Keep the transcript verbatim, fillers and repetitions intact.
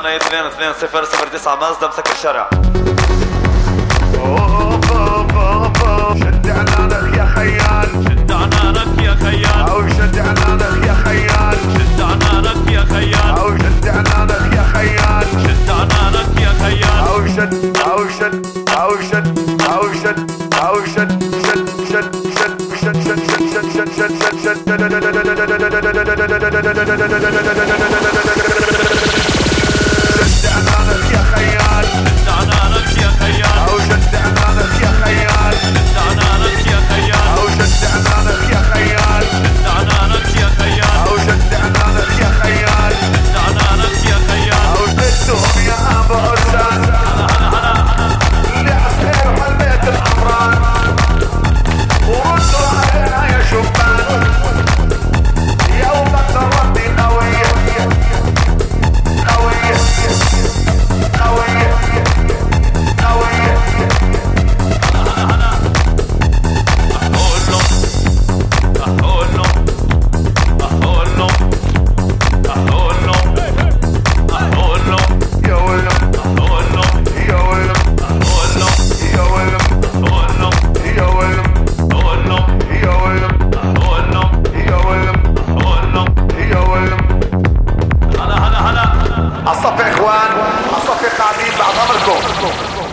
ثمانية اثنين اثنين صفر صفر تسعة مازدا مسك الشارع. شد عنانك يا خيال، شد عنانك يا خيال، او شد عنانك يا خيال، شد عنانك يا خيال، او شد عنانك يا خيال، شد عنانك يا خيال، او شد او شد او شد او شد او شد شد شد شد شد شد شد شد شد شد عنانك يا خيال، شد عنانك يا خيال، او شد عنانك يا خيال، شد عنانك يا خيال، او شد عنانك يا خيال، شد عنانك يا خيال، او شد عنانك يا خيال، شد عنانك يا خيال، او شدهم يا ابو عرسان اللي عسير وحليت العمران وردوا علينا يا شبان يوم ضربتي قوية قوية قوية قوية. عالصف يا اخوان، عالصف يا قاعدين بعد عمركم.